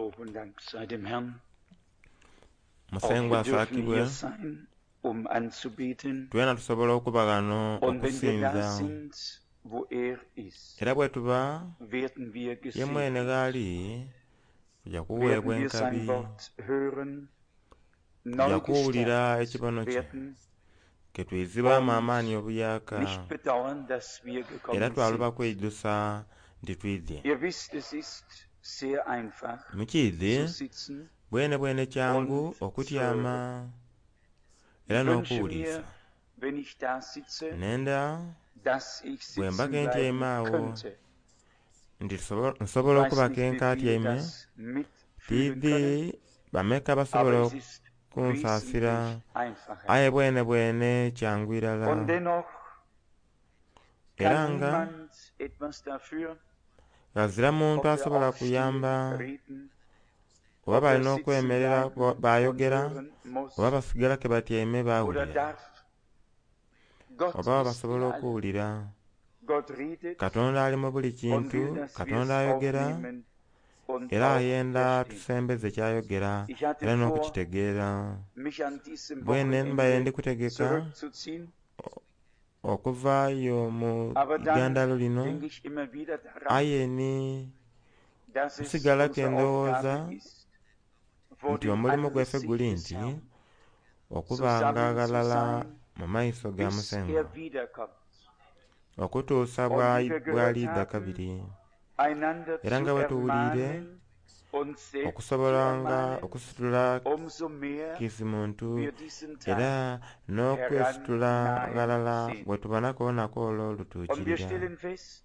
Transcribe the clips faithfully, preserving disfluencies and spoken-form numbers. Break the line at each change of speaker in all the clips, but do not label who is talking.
Lob und Dank sei dem Herrn. Auch
musengwa
wir dürfen
asakibwe
hier sein, um anzubeten.
twena tusobola okuba gano
Und wenn wir da
okusinza
sind, wo er ist,
era bwe tuba
werden wir
ye mwene
gesegnet.
gaali tujja kuweebwa
Werden wir sein
enkabi
Wort hören,
tujja
neu
kuwulira
gestärkt
ekibono kye
werden
ketwezibwamu
und
amaanyi obuyaaka
nicht bedauern, dass wir
era
gekommen
twaluba
sind.
kwejjusa nti twidye
Ihr wisst, es ist sehr einfach
mukiizi
zu sitzen.
bwene bwene kyangu
Und
okutyama
Ich
era
wünsche
n'okuwuliisa
mir, wenn ich da sitze,
nenda
dass ich
bwe
sitzen
mbaga entyaime
bleiben
awo
könnte.
nti
Ich
nsobola
weiß
okuba
nicht, wie
kenka
viele
atyaime
das mitfühlen können,
tiidhi bameka
aber
basobola
es ist
kunsaasira
wesentlich einfacher.
aye bwene bwene kyangu
Und
irala
dennoch
era
kann
nga
niemand etwas dafür,
gazira
ob
muntu
wir
asobola
aufstehen,
kuyamba
reden,
oba
ob er
balina
sitzen
okwemerera
bleiben und
bayogera
hören muss
oba basigala ke batyaime
oder
baawulira
darf. Gott
oba
ist
basobola
in allem.
okuwulira
Gott redet
katonda ali mu buli
und
kintu
will, dass wir
katonda
es
ayogera
aufnehmen und
era
auch
ayenda
verstehen.
tusembeze kyayogera
Ich hatte
era
vor,
n'okukitegeera
mich an diesem
bwene mbaye
Wochenende
ndikutegeka
zurückzuziehen,
okuvaayo mu
aber dann
igandalo lino
denke ich immer wieder daran,
aye ni
dass es
kusigala
unsere
kendowooza
Aufgabe ist, vor
nti
dem
omulimu gwaffe
Angesicht
guli
des
nti
Herrn
okubanga
zusammen zu
agalala
sein,
mu maaso ga
bis
musengo
er wiederkommt.
okutuusa
Und
bwa-
wie wir gehört
bw'alidda
haben,
kabiri
einander
era
zu
nga bwe tuwulire
ermahnen und selbst zu
okusobolanga
ermahnen,
okusitula
umso mehr
kisi muntu
wir diesen
era
Tag
n'okwesitula
herannahen
galala
sehen.
bwe tuba nakoonako olwo
Und wir
lutuukirira
stellen fest,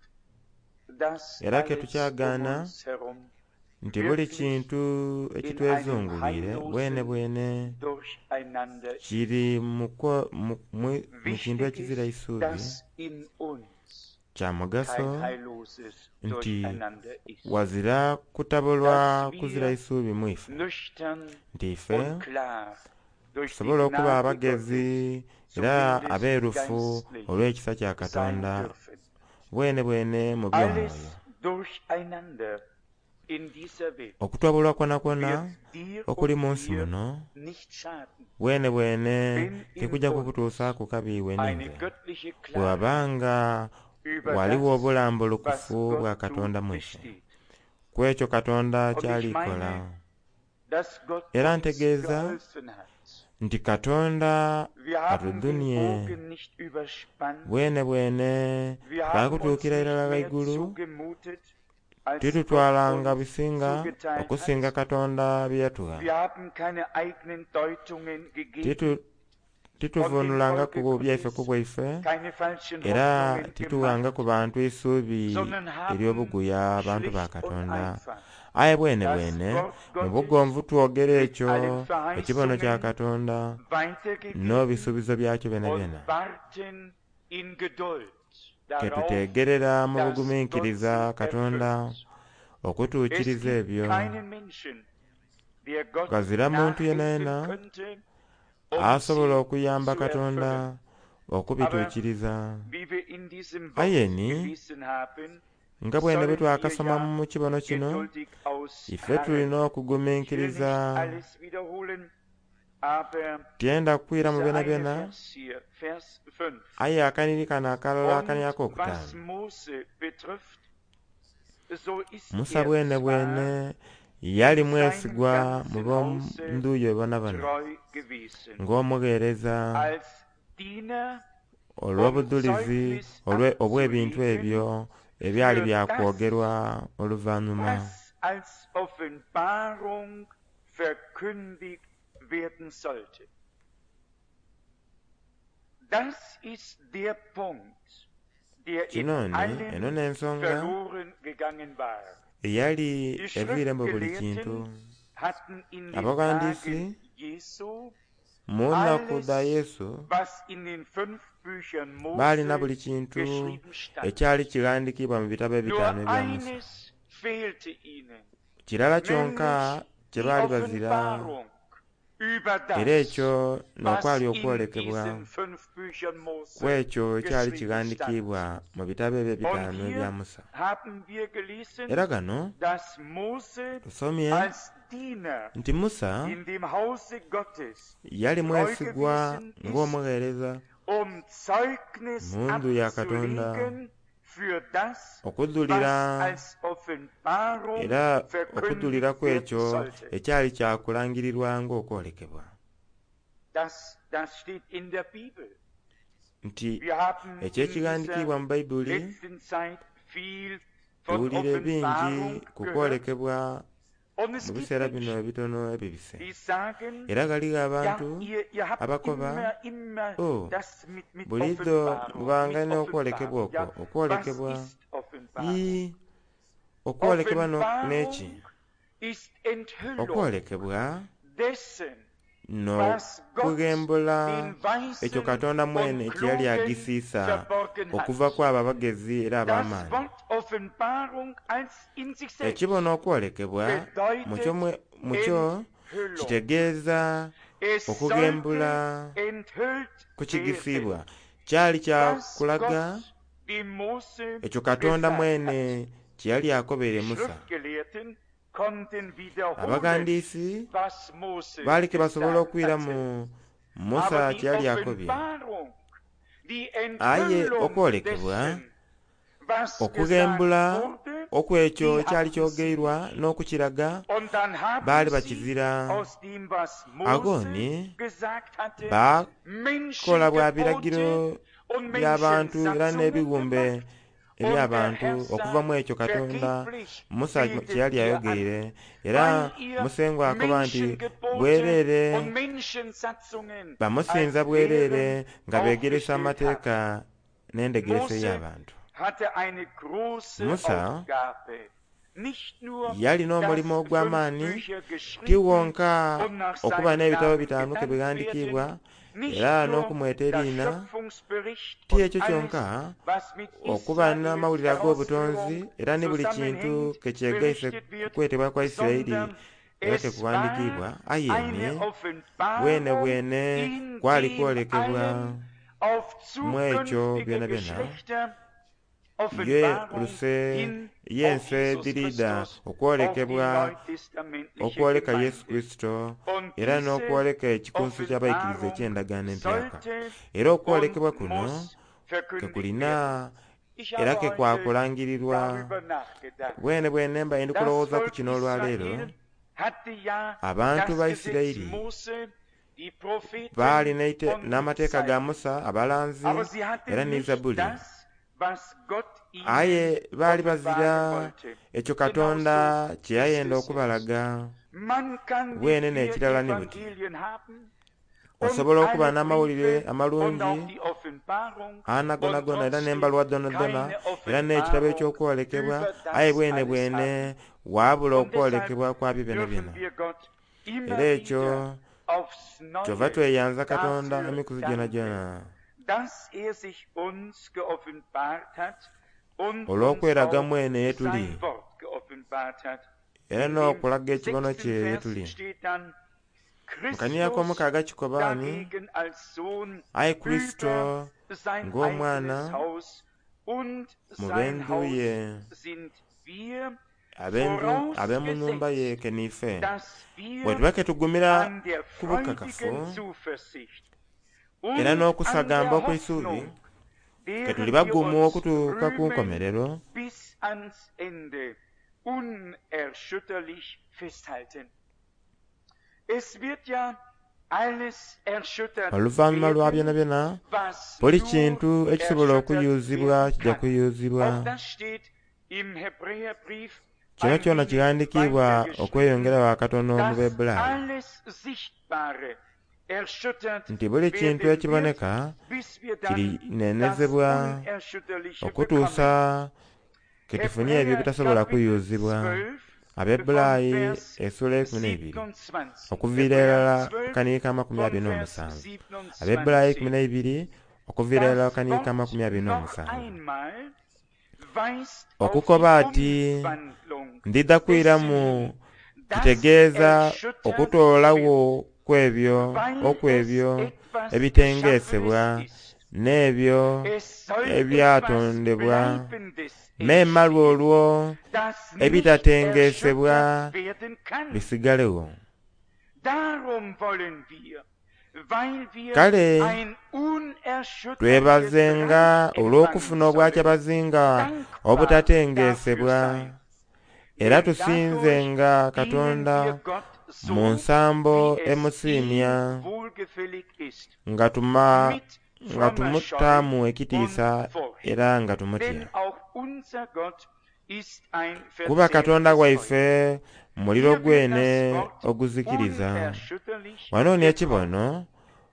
dass
era ke
alles um
tukyagaana
uns herum
nti buli
wirklich
kintu
in einem
ekitwezungulire bwene
heillosen
bwene
Durcheinander ist.
kiri mu kwa- mu- mu- mu kintu
Wichtig
ekizira
ist,
isuubi
dass in uns
kya mugaso
kein heilloses
nti
Durcheinander ist.
wazira kutabulwa
Dass
kuzira
wir
isuubi mu ife
nüchtern
nti ife
und klar durch die
tusobole okuba
Gnade
abagezi
Gottes
era
zumindest
abeerufu
geistlich
olw'ekisa kya
sein
katonda
dürfen.
bwene bwene mu by'omwoyo
Alles Durcheinander in dieser Welt
okutabulwa kwona kwona
wird dir
okuli mu
und
nsi
mir
muno
nicht schaden.
bwene bwene
Wenn in
tekujja
uns
kukutuusa ku kabiiwe
eine
ninze
göttliche
bwe
Klarheit
wabanga
über
waliwo
das,
obulambulukufu
was
bwa
Gott
katonda
tut,
mu ife
besteht.
ku ekyo katonda
Und ich
kyalikola
meine, dass Gott
era
uns
ntegeeza
geholfen hat.
nti katonda
Wir haben den
atuddunye
Bogen nicht überspannt.
bwene bwene
Wir haben uns
twakutuukira
nicht
irala
mehr
laigulu
zugemutet, als Gott
titutwalanga
uns
bisinga
zugeteilt
okusinga
hat.
katonda bye yatuwa
Wir haben keine eigenen Deutungen gegeben,
Titu- tituvunulanga ku byaife ku bwaife
keine falschen
era
Hoffnungen
tituwanga
gemacht,
ku bantu isuubi
sondern haben
ery'obuguya abantu ba
schlicht und
katonda
einfach
aye bwene
das
bwene
Wort
mu
Gottes
bugomvu twogera
mit
ekyo
allen
ekibono kya
Verheißungen
katonda
weitergegeben
n'ebisuubizo byakyo byona
und
byona
warten in Geduld
ke
darauf,
tutegerera mu
dass
bugumiikiriza
Gott sie
katonda
erfüllt. Es
okutuukiriza
gibt
ebyo
keinen Menschen, der Gott
gazira muntu yena
nachhelfen
yena
könnte, um
asobola
sie
okuyamba
zu
katonda
erfüllen.
okubituukiriza
Wie wir in diesem Wort
ayeni
gelesen haben,
nga bwene bwe
sollen wir
twakasoma
ja
mu kibono kino
geduldig
ife
ausharren.
tulina
Ich will
okugumiikiriza
nicht alles wiederholen, aber
tyenda kukwira mu
dieser
byona
eine
byona
Vers hier, Vers fünf.
aye akaniri kano akalala akanirako
Und was
okutaano
Mose betrifft, so ist
musa
er
bwene
zwar
bwene yali
in seinem
mwesigwa mu
ganzen Hause
b'onduuyo bonna bano
treu gewesen,
ng'omuweereza
als Diener, um
olw'obujulizi
Zeugnis
olwe- obw'ebintu
abzulegen
ebyo ebyali
für
byakwogerwa oluvannyuma
was als Offenbarung verkündigt werden sollte. Das ist der Punkt, der in
kino ni eno
allem
n'ensonga
verloren gegangen war.
eyali
Die
eviiremu buli kintu
Schriftgelehrten hatten in den
abawandiisi
Tagen Jesu
mu nnaku
alles,
za yesu
was in den fünf Büchern
baalina
Mose
buli kintu
geschrieben stand.
ekyali kiwandiikibwa mu bitabo ebitaano
Nur
ebya musa
eines fehlte ihnen,
kirala kyonka
nämlich
kye
die
baali bazira
Offenbarung
era ekyo n'okwali okwolekebwa kwekyo ekyali kiwandiikibwa mu bitabo ebyo bitaano ebya Musa. Era gano tusomye nti Musa yali mwesigwa ng'omuweereza mu nju ya Katonda okudulira era okudulira kwekyo ekyali kyakulangirirwa ng'okwolekebwa. Nti ekyekiwandiikibwa mu Bayibuli tuwulire bingi ku kwolekebwa mu biseera bino ebitono ebibise. Era galiwo abantu abakoba o bulido mubanga n'okwolekebwa okwo okwolekebwa ii okwolekebwa n'eki okwolekebwa no kugembula ekyo Katonda mwene kye yali agisiisa okuva kwabo abagezi era ab'amaanyi. Ekibona okwolekebwa mukyo kitegeeza okugembula ku kigisiibwa kyali kyakulaga ekyo Katonda mwene kye yali akobeere Musa. Abagandiisi baali ke basobola okwira mu Musa kye yali akobye. Aye okwolekebwa okugembula okwekyo ekyali kyogeirwa n'okukiraga baali bakizira. Agoni bakola bwa biragiro by'abantu era n'ebiwumbe eby'abantu okuva mu ekyo Katonda Musa kye yali ayogeire. Era Musengo akoba nti bwereere bamusinza bwereere nga beegeresa amateeka n'endegeresa y'abantu. Musa yalina omulimu ogw'amaanyi ti wonka okuba n'ebitabo bitaano ke biwandiikibwa era n'okumweta eriina, ti ekyo kyonka okuba n'amawulire ag'obutonzi era ne buli kintu ke kyegaise kwetebwa kwa Isirayiri era tekuwandiikibwa. Ayene bwene bwene kwali kwolekebwa mu ekyo byona byona ye luse yense dirida okwolekebwa okwoleka Yesu Kristo era n'okwoleka ekikunsu ky'abaikiriza eky'endagaano empyaka. Era okwolekebwa kuno kekulina era ke kwakulangirirwa. Bwene bwene mba ndi kulowooza ku kino olwaleero. Abantu ba Isirayiri baali n'amateeka ga Musa abalanzi era ne Zabuli. Aye baali bazira ekyo Katonda kye yayenda okubalaga. Bwene n'ekirala ne buti osobola okuba n'amawulire amalungi anagonagona era n'embalwa donadona era n'ekitabo eky'okwolekebwa. Aye bwene bwene waabula okwolekebwa kwa bibino byona. Era ekyo kyova tweyanza Katonda emikuzu gyona gyona olw'okweraga mwene yetuli era n'okulaga ekibono kye yetuli. Mu kaniya k'omukaaga kikobaani aye Kristo ng'omwana mu b'enju ye ab'emu nnyumba ye keniife bwe tuba ke tugumira ku bukakafu era n'okusagamba okw'essuubi ke tuli bagumu okutuuka ku nkomerero. Oluvannyuma lwa byona byona buli kintu ekisobola okuyuuzibwa kijja kuyuuzibwa. Kino kyona kiwandiikibwa okweyongerawo akatono mu Baibulaayo nti buli kintu ekiboneka kirinenezebwa okutuusa ke tufunye ebyo bitasobola kuyuuzibwa. Abaibulaayi essula ekumi n'ebiri okuviira erala kaniika k'amakumi abiri n'omusanvu. Abaibulaayi ekumi n'ebiri okuviira erala kaniika k'amakumi abiri n'omusanvu. Okukoba ati ndidda kwiramu kitegeeza okutoolawo kwebyo okwebyo ebitengesebwa n'ebyo ebyatondebwa n'emala olwo ebitatengesebwa bisigalewo. Kale twebazenga olw'okufuna obwakyabazinga obutatengesebwa, era tusinzenga Katonda mu nsambo emusiimya nga tuma nga tumutaamu ekitiisa era nga tumutya, kuba Katonda waife muliro gwene oguzikiriza. Wano ekibono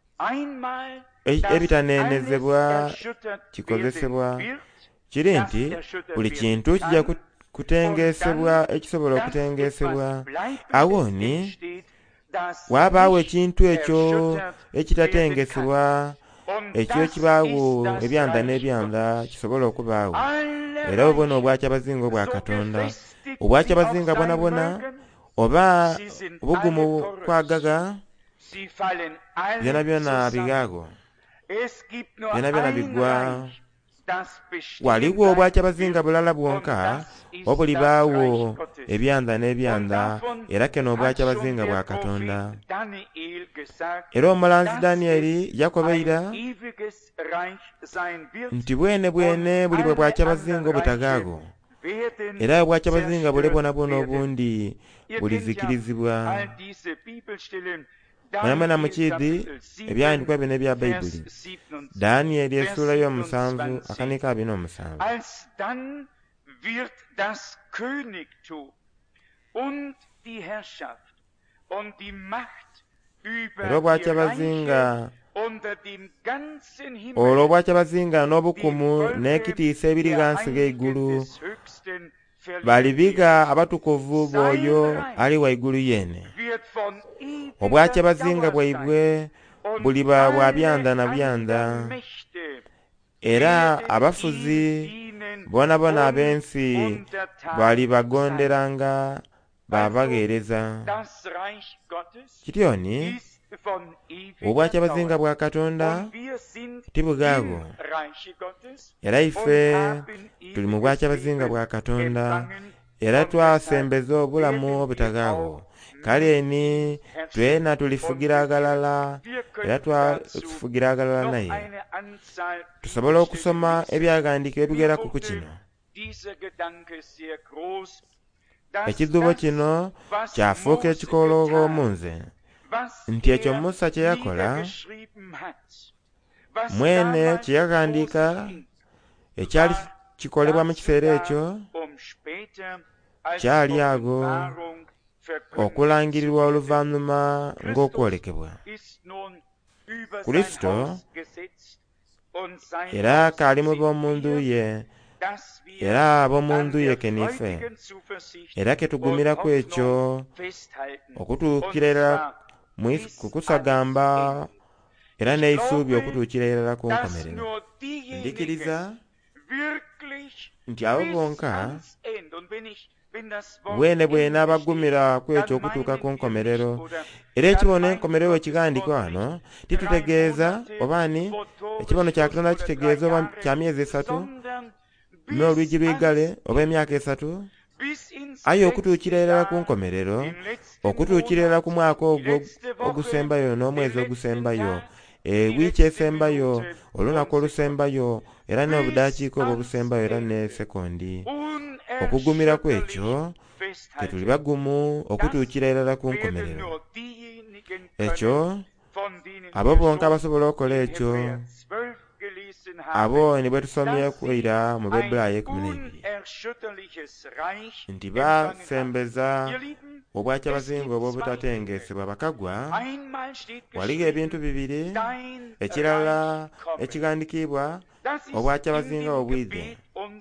ebitanenezebwa kikozesebwa kiri nti buli kintu kijja kutengesebwa ekisobola okutengesebwa. Awoni wabaawo ekintu ekyo ekitatengesebwa, ekyo kibaawo ebyanda n'ebyanda kisobola okubaawo. Era obona obwakyabazinga obwa Katonda, obwakyabazinga bwonabwona oba obugumu kwagaga, byona byona bigaago, byona byona bigwa. Waliwo obwakyabazinga bulala bwonka obulibaawo ebyanda n'ebyanda, era keno obwakyabazinga bwa Katonda. Era omulanzi Danyeri yakobeira nti bwene bwene buli bwe bwakyabazinga obutagaago, era obwakyabazinga bule bwona bwona obundi bulizikirizibwa. Mwena mukiidi ebyahandikwa bino ebya Bayibuli, Danyeri essula y'omusanvu akanika abiri n'omusanvu. Era obwakyabazinga olwo obwakyabazinga n'obukumu n'ekitiisa ebiri gansi g'eigulu balibiga abatukuvu b'oyo ali waigulu yene. Obwakyabazinga bwaibwe buliba bwa byanda na byanda, era abafuzi bona bona ab'ensi balibagonderanga babageereza. Kityoni obwakyabazinga bwa Katonda tibugaago, era ife tuli mu bwakyabazinga bwa Katonda, era twasembeza obulamu obutagaago. Kale ni twena tulifugira agalala, era twafugira agalala naye. Tusobola okusoma ebyagandika ebigeraku ku kino. Ekidubo kino kyafuuka ekikoloogo omunze, nti ekyo Musa kye yakola, mwene kye yagandika ekyali kikolebwa mu kiseera ekyo, kyali ago okulangirirwa oluvannyuma ng'okwolekebwa. Kristo era kaali mu b'omundu ye, era ab'omundu ye kenife, era ketugumiraku ekyo okutuukira era kukusagamba era n'eisuubi okutuukira erala ku nkomerero. Ndikiriza nti abo bonka bwene bwene abagumira ku ekyo okutuuka ku nkomerero. Era ekibono enkomerero ekigandikwa wano titutegeeza obaani ekibono kya Katonda kitegeeza oba kya myezi esatu n'olwigi lw'igale oba emyaka esatu, aye okutuukira erala ku nkomerero, okutuukira erala ku mwaka ogwo ogusembayo n'omwezi ogusembayo, ewiiki esembayo, olunaku olusembayo, era n'obudakiika obwo obusembayo, era ne sekondi. Okugumira ku ekyo tetuli bagumu okutuukira erala ku nkomerero. Ekyo abo bonka abasobola okukola ekyo, abo ni bwe tusomye kwira mu Bebulaayo ekumi n'ebiri nti basembeza obwakyabazinga obwo obutatengesebwa bakagwa. Waliwo ebintu bibiri, ekirala ekigandikibwa obwakyabazinga obwidde,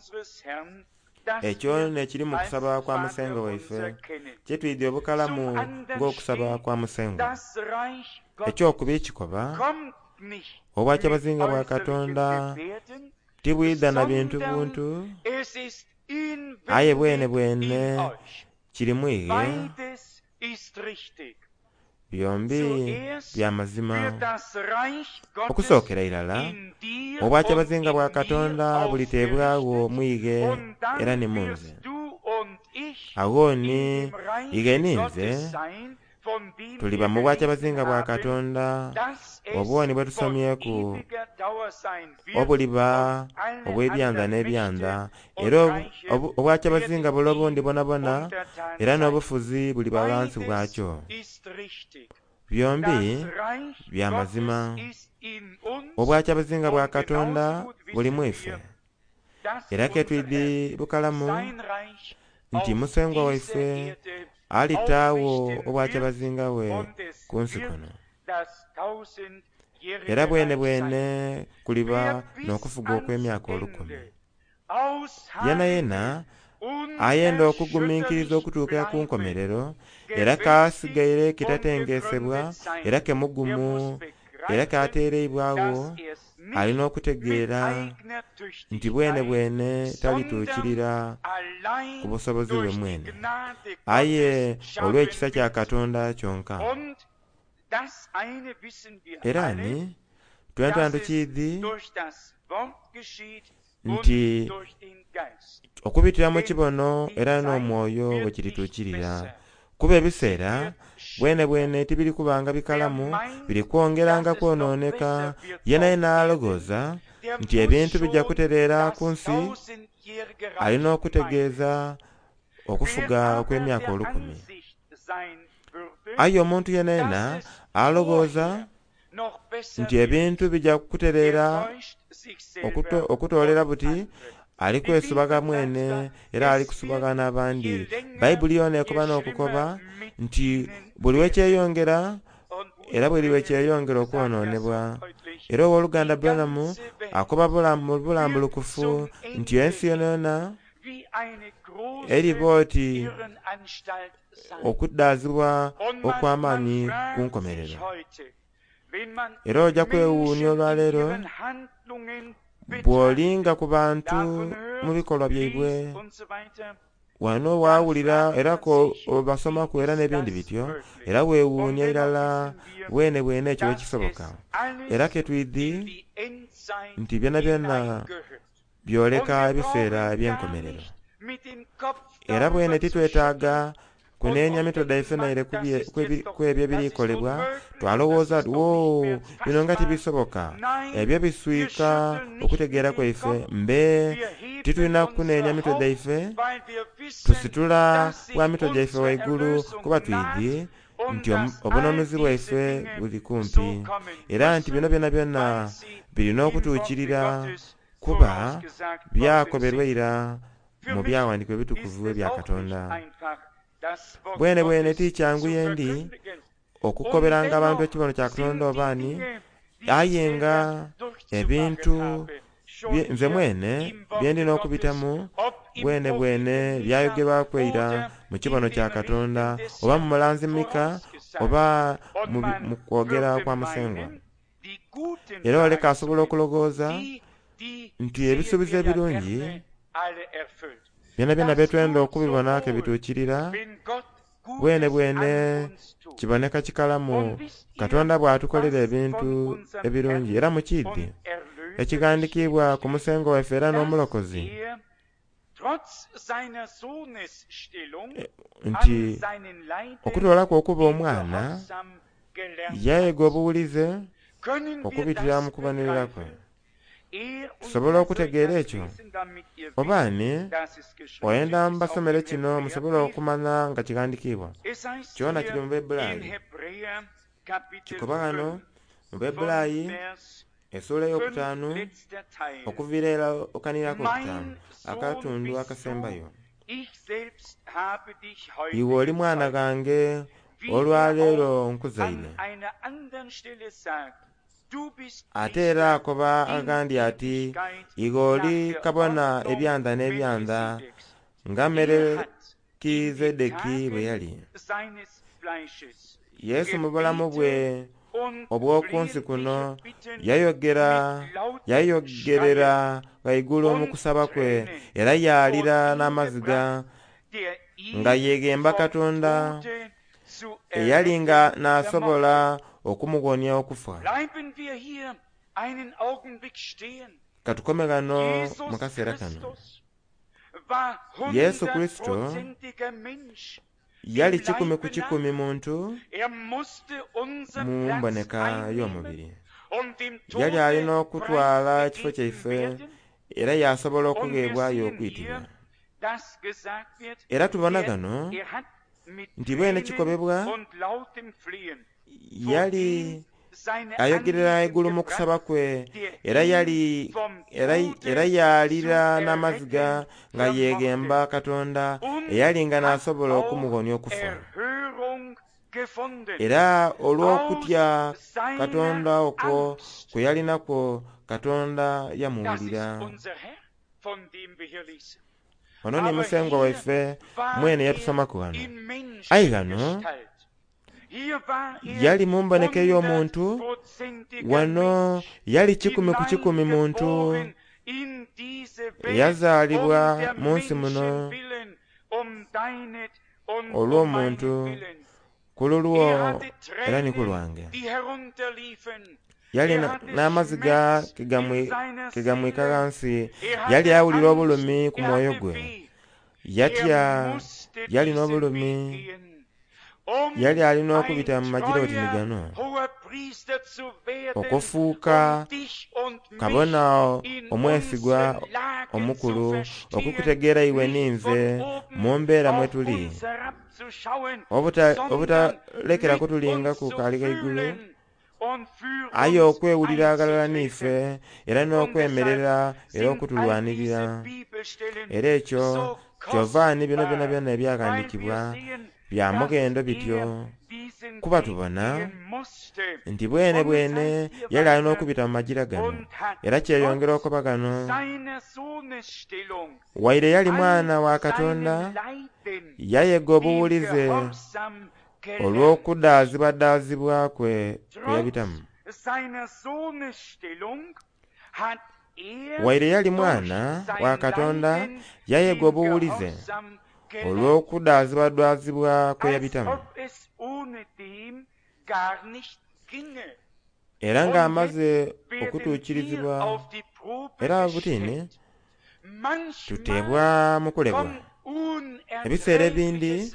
ekyo nekiri mu kusaba kwa musengo waife, kyetwidde obukalamu ng'okusaba kwa musengo. Ekyokubi kikoba obwakyabazinga bwa Katonda tibwidda na bintu buntu, aye bwene bwene kiri mwige, byombi bya mazima. Okusookera irala obwakyabazinga bwa Katonda buliteebwawo mwige era ne munze. Awo ni ige ninze tuliba mu bwakyabazinga bwa Katonda obwoni bwe tusomyeku obuliba obw'ebyanda n'ebyanda era obwakyabazinga bulo bundi bonabona era n'obufuzi buliba wansi bwakyo. Byombi bya mazima. Obwakyabazinga bwa Katonda buli mwife era ketwidi bukalamu nti musengwa waife alitaawo obwakyabazinga we ku nsi kuno era bwene bwene kuliba n'okufuga okw'emyaka olukumi. Yena yena ayenda okugumiikiriza okutuuka ku nkomerero era kaasigaire kitatengesebwa era kemugumu era kateereibwawo alina okutegeera nti bwene bwene talituukirira ku busobozi bwe mwene aye olw'ekisa kya Katonda kyonka. Era ni twentana tukiidhi nti okubitira mu kibono era n'omwoyo bwe kirituukirira kuba ebiseera bwene bwene tibiri kubanga bikalamu biri kwongeranga kwonooneka. Yena yena alogoza nti ebintu bijja kutereera ku nsi alina okutegeeza okufuga okw'emyaka olukumi. Aye omuntu yena yena alogoza nti ebintu bijja kutereera okutoolera buti ali kwesubaga mwene era ali kusubaga n'abandi. Bayibuli yona ekuba n'okukoba nti buli wekyeyongera era buli wekyeyongera okwonoonebwa. Era owooluganda Branham akoba mu bulambulukufu nti ensi yona yona eribooti okuddaazibwa okw'amaanyi ku nkomerero. Era ojja kwewuunya olwaleero bw'olinga ku bantu mu bikolwa byaibwe wano waawulira era ko obasomaku era n'ebindi bityo era weewuunya irala bwene bwene ekyo wekisoboka. Era ketwidhi nti byona byona byoleka ebiseera eby'enkomerero era bwene titwetaaga kuneenya mitodo yaife naire ku ebyo ebirikolebwa twalowooza wo bino nga tibisoboka ebyo biswika okutegeera kwaife mbe titulina kuneenya mitodo yaife tusitula bwa mitodo yaife waigulu kuba twidhi nti obunonuzi bwaife buli kumpi era nti bino byona byona birina okutuukirira kuba byakoberwa ira mu byawandiikibwa ebitukuvu ebya Katonda. Bwene bwene tikyangu yendi okukoberanga abantu ekibono kya Katonda obaani aye nga ebintu nze mwene byendina okubitamu bwene bwene byayogerwa kweira mu kibono kya Katonda oba mu mulanzi Mika oba mu kwogera kwa musengwa. Era oleka asobola okulogooza nti ebisuubizo ebirungi byona byona byetwenda okubibona ke bituukirira bwene bwene kiboneka kikalamu Katonda bw'atukolera ebintu ebirungi era mukiidhi ekigandikibwa ku musengo waffe era n'omulokozi nti okutwalako okuba omwana yayega obuwulize okubitira mu kubanirira kwe. Tusobola okutegeera ekyo obaani oyenda mbasomere kino musobola okumanya nga kigandikibwa kyona kiri mu Bebbulaayi kikoba hano mu Bebbulaayi essuula ey'okutaano okuviira era okanirako okutaano akatundu akasembayo. Iwe oli mwana gange olwaleero nkuzaine. Ate era akoba agandi ati iwe oli kabona ebyanda n'ebyanda nga Melekizedeki bwe yali. Yesu mu bulamu bwe obw'okunsi kuno yayogera yayogerera waigulu mu kusaba kwe era yaalira n'amaziga nga yeegemba Katonda eyalinga n'asobola okumuwonya okufa. Katukome gano mu kaseera kano. Yesu Kristo yali kikumi ku kikumi muntu mu mboneka y'omubiri. Yali alina okutwala ekifo kyaife era yasobola okugeebwayo okuyitibwa. Era tubona gano nti bwene kikobebwa yali ayogerera eggulu mu kusaba kwe, era yali era yalira n'amaziga nga yeegemba Katonda eyalinga n'asobola okumuwonya okufa. Era olw'okutya Katonda okwo kwe yalinakwo, Katonda yamuwulira. Ono ni musengwa waife mwene yatusomako wano. Ayi gano yali mu mboneka y'omuntu, wano yali kikumi ku kikumi muntu yazaalibwa mu nsi muno olw'omuntu ku lulwo era ni ku lwange. Yali n'amaziga kegamwika ghansi, yali awulira obulumi ku mwoyo gwe, yatya, yali n'obulumi, yali alina okubita mu magirotini gano okufuuka kabona omwesigwa omukulu, okukutegeera iwe ninze mu mbeera mwe tuli, obutalekera kutulinga ku kaali k'eggulu, aye okwewulira agalala n'ife era n'okwemerera era okutulwanirira. Era ekyo ky'ovaani bino byonna byonna ebyakandikibwa bya mugendo bityo, kuba tubona nti bwene bwene yali alina okubita mu magira gano, era kyeyongera okuba gano. Waire yali mwana wa Katonda, yayega obuwulize olw'okudaazibwadaazibwa kwe kwe yabitamu. Waire yali mwana wa Katonda, yayega obuwulize olw'okudaazibwadaazibwa kwe yabitamu. Era ng'amaze okutuukirizibwa, era butini tuteebwa mu kulebwa. Ebiseera ebindi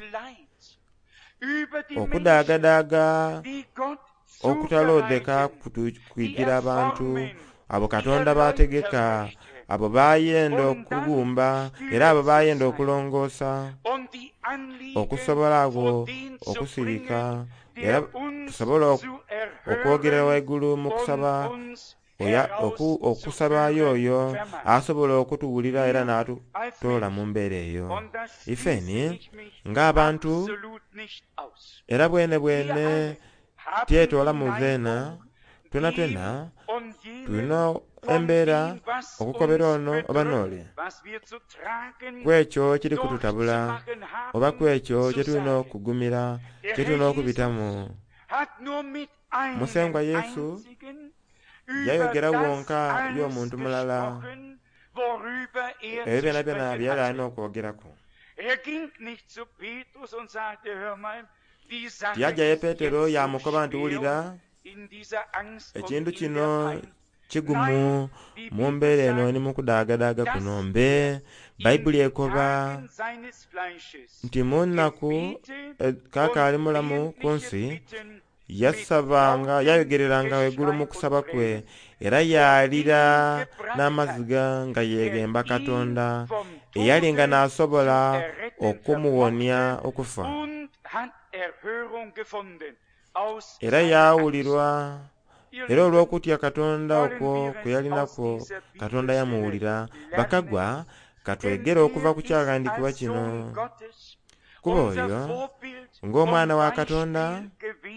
okudaagadaaga okutaloodeka kwigira abantu abo Katonda bategeka, abo bayenda okubumba era abo bayenda okulongoosa, okusobola abo okusirika, era tusobola okwogerera waigulu mu kusaba okusaba yoyo asobola okutuwulira era n'atutoola mu mbeera eyo. Ifeni ng'abantu era bwene bwene tyetoola mu zeena, twena twena tulina embeera okukobera ono oba n'ole kwekyo kiri kututabula oba kwekyo kye tulina okugumira, kye tulina okubitamu. Musengwa Yesu yayogera wonka y'omuntu mulala ebyo byonna byonna byali alina okwogerako. Tiyajjayo Peetero yamukoba nti wulira, ekintu kino kigumu mu mbeera eno ni mu kudaagadaaga kuno, mbe Bayibuli ekoba nti mu nnaku kaaka ali mulamu ku nsi yasabanga, yayogereranga waigulu mu kusaba kwe, era yalira n'amaziga nga yeegemba Katonda eyalinga n'asobola okumuwonya okufa. Era yawulirwa, era olw'okutya Katonda okwo kwe yalinako, Katonda yamuwulira. Bakagwa katwegere okuva ku kyagandikibwa kino, kuba oyo ng'omwana wa Katonda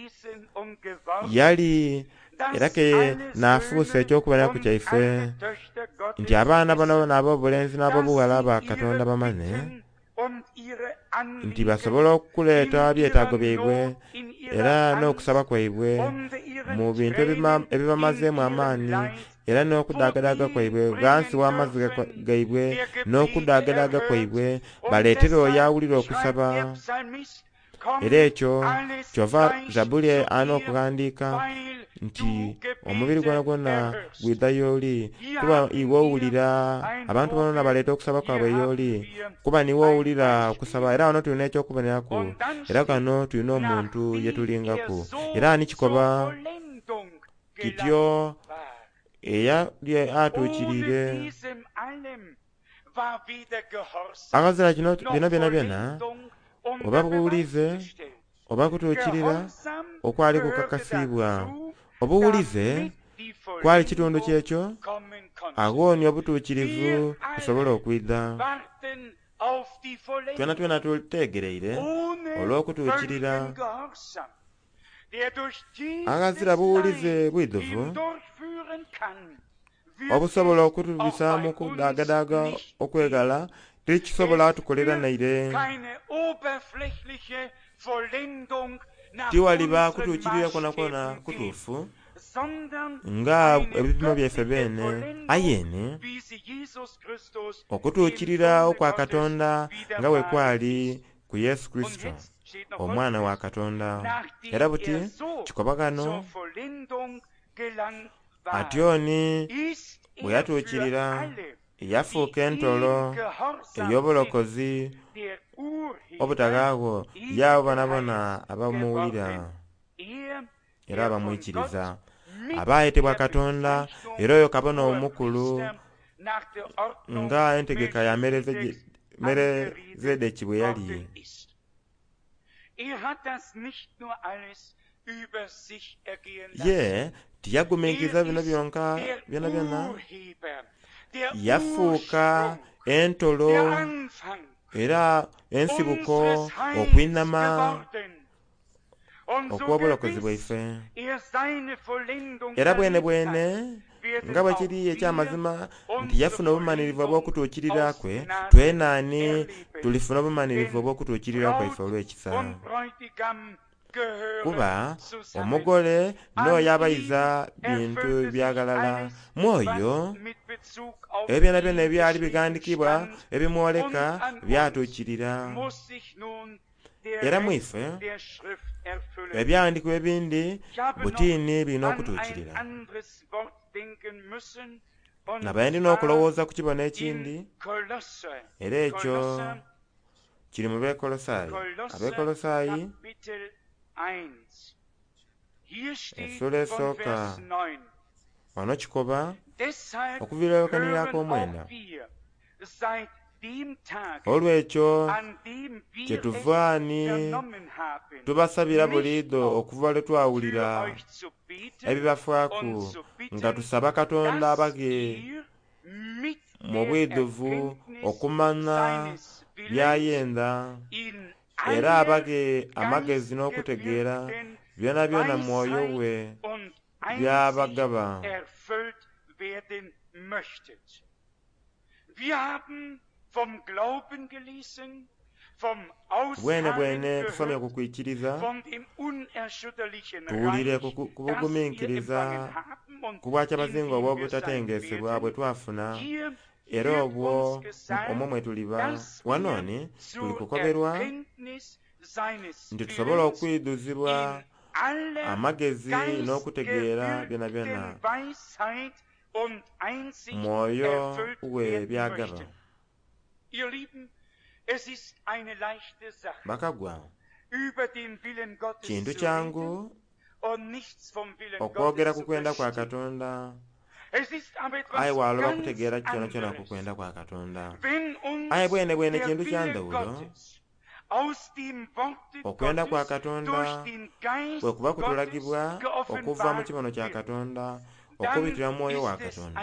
yali era ke n'afuusa eky'okubonera ku kyaife nti abaana bano n'ab'obulenzi n'ab'obuwala ba Katonda bamane nti basobola okuleeta byetaago byaibwe era n'okusaba kwaibwe mu bintu ebibamazeemu amaani, era n'okudaagadaaga kwaibwe ghansi w'amazzi gaibwe, n'okudaagadaaga kwaibwe baleetere oyo awulira okusaba. era ekyo kyova Zabuli ana okuwandiika nti omubiri gwonna gwonna gwidda y'oli, kuba iwe owulira abantu bonna baleeta okusaba kwabwe y'oli, kuba niwe owulira okusaba. Era wano tulina ekyokuboneraku, era kano tulina omuntu yetulingaku, era ani kikoba kityo eyali atuukirire. Akazira kino byonna byonna byonna oba buwulize oba kutuukirira okwali kukakasibwa. Obuwulize kwali kitundu kyekyo, agooni obutuukirivu kusobola okwidda. Twena twena tutegereire olw'okutuukirira. Akazira buwulize bwidduvu obusobola okutubisa mu kudagadaaga okwegala tekisobola tukolera naire. Tiwaliba kutuukirira kwona kwona kutuufu nga ebipimo byaffe beene, ayene okutuukirira okwa Katonda nga bwe kwali ku Yesu Kristo omwana wa Katonda. Era buti kikobagano atyoni bwe yatuukirira yafuuka entolo ey'obulokozi obutagaawo y'abo bonabona abamuwulira era abamwikiriza, abaayitibwa Katonda. Era oyo kabona omukulu nga entegeka ya Melezedeki bwe yali. Ye tiyagumiikiriza bino byonka byonna byonna, yafuuka entolo era ensibuko okwinama okw'obulokozi bwaife. Era bwene bwene nga bwe kiri ekyamazima nti yafuna obumanirivu obw'okutuukirira kwe, twenaani tulifuna obumanirivu obw'okutuukirira kwaife olw'ekisa. Kuba omugole n'oyo abayiza bintu byagalala mwoyo, ebyo byonna byonna ebyali bigandikibwa ebimwoleka byatuukirira. Era mwife ebyandikibwa ebindi butiini birina okutuukirira. Nabaye ndina okulowooza ku kibono ekindi, era ekyo kiri mu Beekolosaayi. Abeekolosaayi essula esooka wano kikoba okuviira yokanira ak'omwenda. Olw'ekyo kyetuvaani tubasabira buliido okuva lwe twawulira ebibafaaku, nga tusaba Katonda abage mu bwidduvu okumanya byayenda, era abage amagezi n'okutegeera byonna byonna mwoyo we byabagaba. Bwene bwene tusomye ku kwikiriza, tuwulire ku bugumiikiriza ku bwakyabazinga obw'obutatengeesebwa bwe twafuna, era obwo omwo mwe tuliba. Wanooni tuli kukoberwa nti tusobola okwiduzibwa amagezi n'okutegeera byonna byonna mwoyo we byagaba. Bakagwa, kintu kyangu okwogera ku kwenda kwa Katonda, aye waloba kutegeera kyona kyona ku kwenda kwa Katonda. Aye bwene bwene kintu kya ndawulo. Okwenda kwa Katonda bwe kuba kutulagibwa okuva mu kibono kya Katonda okubitira mwoyo wa Katonda,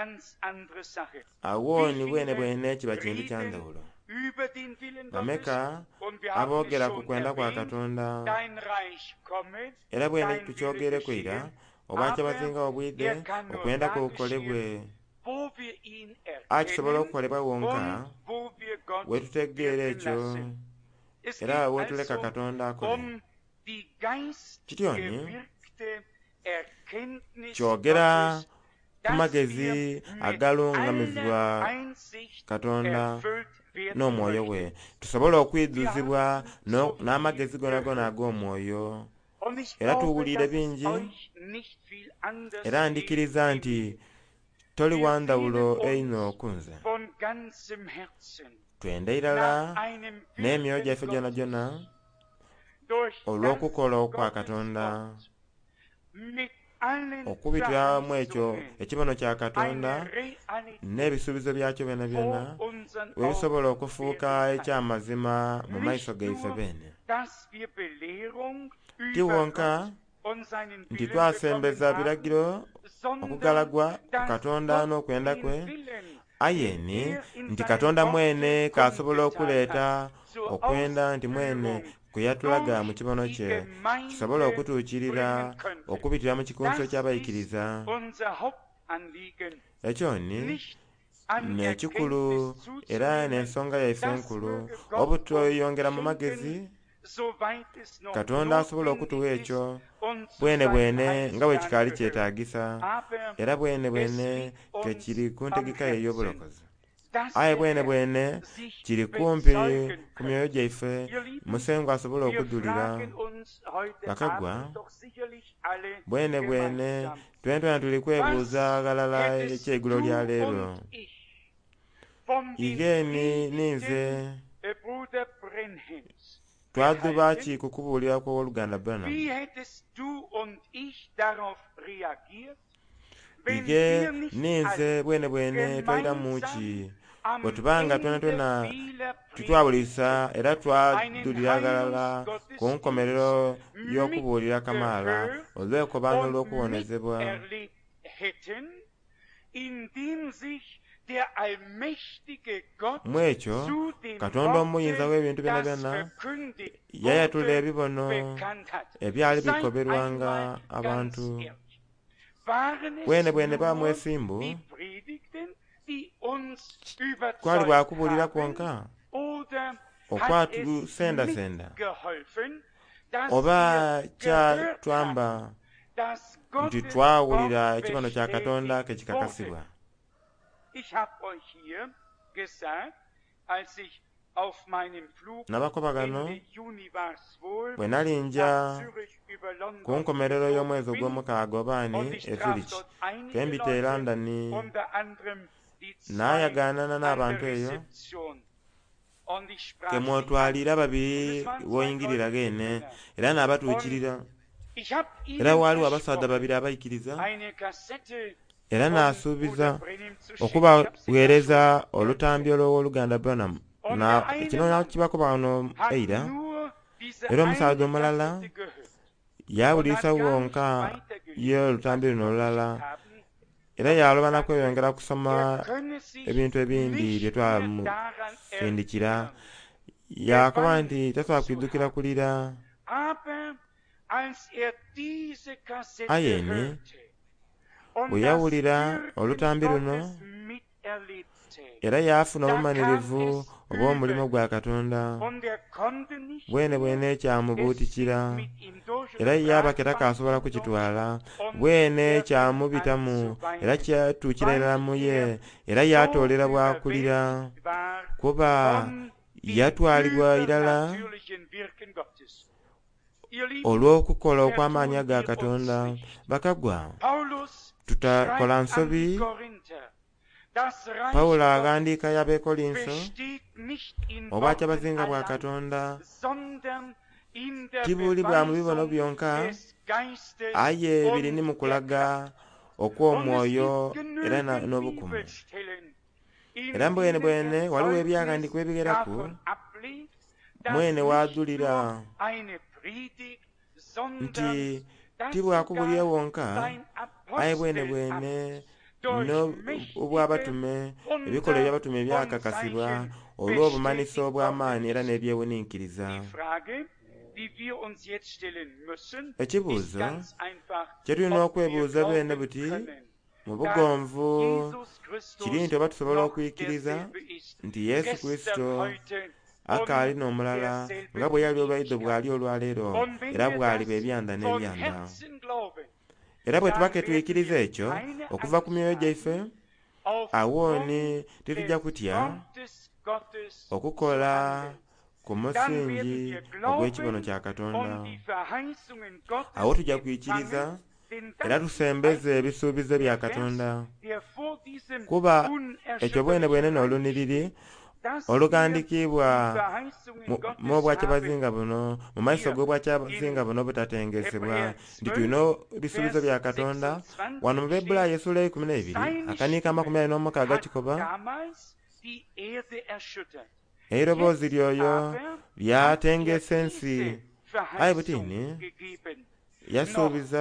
awo ni bwene bwene kiba kintu kya ndawulo. Bameka aboogera ku kwenda kwa Katonda, era bwene tukyogere kwira obwakyabazinga obwidde okwenda kukolebwe, akisobola okukolebwa wonka wetutegeera ekyo, era wetuleka Katonda akole. Kityoni kyogera ku magezi agalungamizibwa Katonda, n'omwoyo we tusobole okwiduzibwa n'amagezi gona gona ag'omwoyo era tuwulire bingi era ndikiriza nti toli wandawulo eino okunze twenda irala n'emyoyo gyaffe gyona gyona olw'okukola okwa Katonda okubitiramu ekyo ekibono kya Katonda n'ebisuubizo byakyo byona byona webisobola okufuuka ekyamazima mu maiso gaife bene ti wonka nti twasembeza biragiro okugalagwa ku Katonda n'okwenda kwe ayeni nti Katonda mwene kasobola okuleeta okwenda nti mwene kuyatulaga mu kibono kye kisobola okutuukirira okubitira mu kikunso ky'abayikiriza ekyo ni n'ekikulu era n'ensonga yaife enkulu obutweyongera mu magezi Katonda asobola okutuwa ekyo bwene bwene nga bwe kikaali kyetaagisa era bwene bwene tekiri ku ntegeka ye ey'obulokozi aye bwene bwene kiri kumpi ku myoyo gyaife musengo asobola okudulira bakagwa bwene bwene twentwena tuli kwebuuza galala ekyegulo lya leero igeni ninze twaduba ki kukubuulira kw'owooluganda Branham ige ninze bwene bwene twayiramu ki bwe tubanga twena twena tutwabulisa era twadulira galala ku nkomerero y'okubuulira Kamaala olw'ekobano olw'okuwonezebwa mu ekyo Katonda omuyinza w'ebintu byona byona yayatula ebibono ebyali bikoberwanga abantu bwene bwene bamwesimbu kwali bwakubuulira kwonka okwatusendasenda oba kyatwamba nti twawulira ekibono kya Katonda kekikakasibwa nabakobagano bwe nalinja ku nkomerero y'omwezi ogw'omukaaga obaani e Zurich kembita e London naayagaanana n'abantu eyo kemwotwalira babiri woyingirira gene era n'abatuukirira era waaliwo abasaadde babiri abayikiriza era n'asuubiza okubaweereza olutambi olw'owooluganda Branham kino nakibakobagano eira era omusaadde omulala yawuliriza wonka ye olutambi luno olulala era yalobana kweyongera kusoma ebintu ebindi bye twamusindikira yakoba nti tasobola kwidukira kulira ayeni bwe yawulira olutambi luno era yafuna obumanirivu obw'omulimu gwa Katonda bwene bwene kyamubuutikira era yabakera kasobola kukitwala bwene kyamubitamu era kyatuukira irala mu ye era yatoolera bwakulira kuba yatwalibwa irala olw'okukola okw'amaanyi ga Katonda bakagwa tutakola nsobi Pawulo agandiika y'Abekolinso obwakya abazinga bwa Katonda tibuulibwa mu bibono byonka aye birini mu kulaga okw'omwoyo era n'obukumu era mbwene bwene waliwo ebyagandikwa ebigeraku mwene waadulira nti tibwakubulya wonka aye bwene bwene obw'abatume ebikolwa by'abatume byakakasibwa olw'obumanyiso obw'amaanyi era n'ebyewuniikiriza ekibuuzo kye tulina okwebuuza bene buti mu bugonvu kiri nti oba tusobola okuyikiriza nti Yesu Kristo akaali n'omulala nga bwe yali olwaido bw'ali olwaleero era bw'aliba ebyanda n'ebyanda era bwe tubake tuyikiriza ekyo okuva ku myoyo gyaife awoni tetujja kutya okukola ku musingi ogw'ekibono kya Katonda. Awo tujja kuyikiriza era tusembeze ebisuubizo bya Katonda, kuba ekyo bwene bwenene oluniriri olugandikibwa mu bwakyabazinga buno, mu maiso g'obwakyabazinga buno obutatengesebwa, nti tulina ebisuubizo bya Katonda. Wano mu Bebulaayo essula y'ekumi n'ebiri akaniika amakumi abiri n'omukaaga kikoba, eiroboozi lyoyo lyatengesa ensi, ayi butini yasuubiza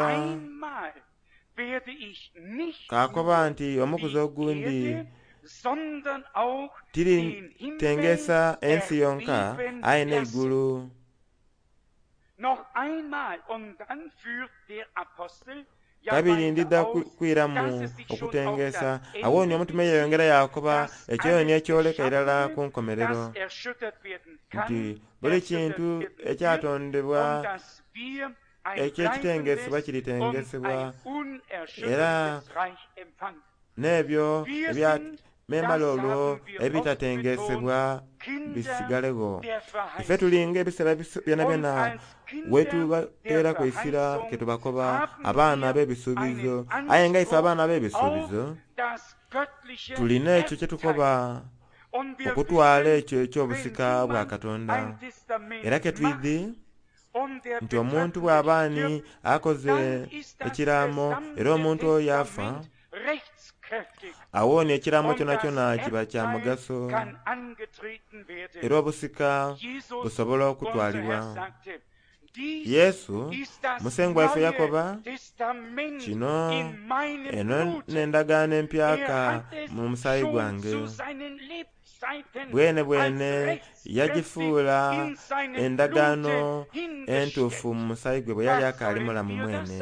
kakoba nti omukuzi ogundi tiritengesa ensi yonka, aye n'eggulu. Kabiri ndidda kwiramu okutengesa. Awo ni omutume yeyongera yakoba ekyoni ekyoleka irala ku nkomerero, nti buli kintu ekyatondebwa ekyekitengesebwa kiritengesebwa, era n'ebyo memala olwo ebitatengesebwa bisigalewo. Ife tulinga ebiseera byona byona wetubatera kwisira ketubakoba abaana b'ebisuubizo, aye nga ife abaana b'ebisuubizo tulina ekyo kyetukoba okutwala ekyo eky'obusika bwa Katonda. Era ketwidhi nti omuntu bw'abaani akoze ekiraamo era omuntu oyo afa, awo ni ekiraamo kyona kyona kiba kya mugaso, era obusika busobola okutwalibwa. Yesu musengu waife Yakoba, kino eno n'endagaano empyaka mu musaayi gwange, bwene bwene yagifuula endagaano entuufu mu musaayi gwe bwe yali akaali mulamu mwene.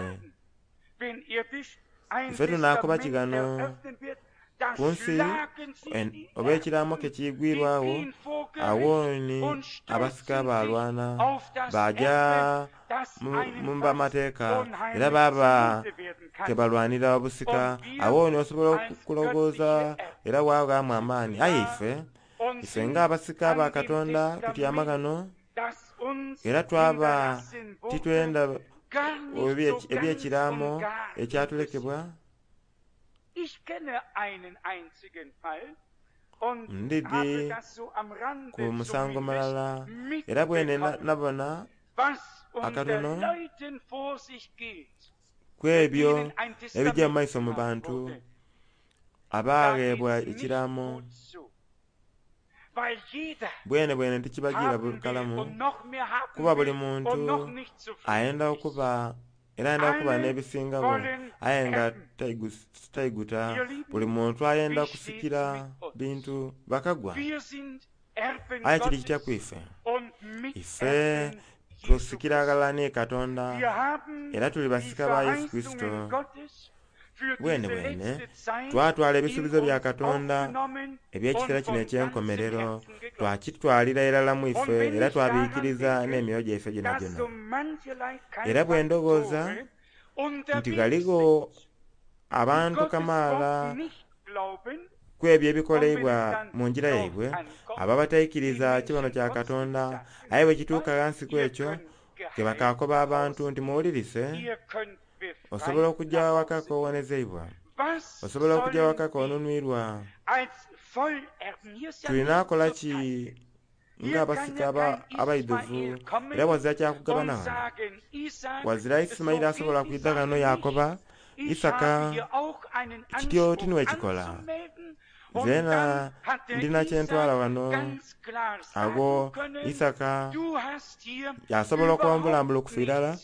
Ife tunaakoba kigano ku nsi oba ekiraamo kekiyigwirwawo, awoni abasika balwana bajja mu bamateeka era baba kebalwanira obusika, awoni osobola okukulogooza era waabwamu amaani. Aye ife ife ng'abasika ba Katonda tutyama gano era twaba titwenda ebyekiraamo ekyatulekebwa. Ndidi ku musango malala era bwene nabona akatono kwebyo ebijja mu maiso mu bantu abaagebwa ekiraamo, bwene bwene tikibagira bulukalamu, kuba buli muntu ayenda okuba era ayenda okuba n'ebisingabo, aye nga tayiguta. Buli muntu ayenda kusikira bintu bakagwa, aye kiri kitya kwife. Ife tusikiragala ne Katonda era tuli basika ba Yesu Kristo. Bwene bwene twatwala ebisuubizo bya Katonda eby'ekiseera kino eky'enkomerero, twakitwalira irala mu ife era twabiikiriza n'emyoyo gyaife gyonna gyonna. Era bwe ndowooza nti galigo abantu kamaala ku ebyo ebikoleibwa mu ngira yaibwe aba batayikiriza kibono kya Katonda, aye bwe kituuka gansi ku ekyo ke bakakoba abantu nti muwulirise, osobola okujja waka kowonezebwa, osobola okujja waka konunwirwa. Tulina akola ki ng'abasika abayiduvu era wazira kyakugabana wano? Wazira Isimayiri asobola kwidda gano Yakoba, Isaka kityo tiniwekikola. Zena ndina kyentwala wano, ago Isaka yasobola okwambulambula okufiirala.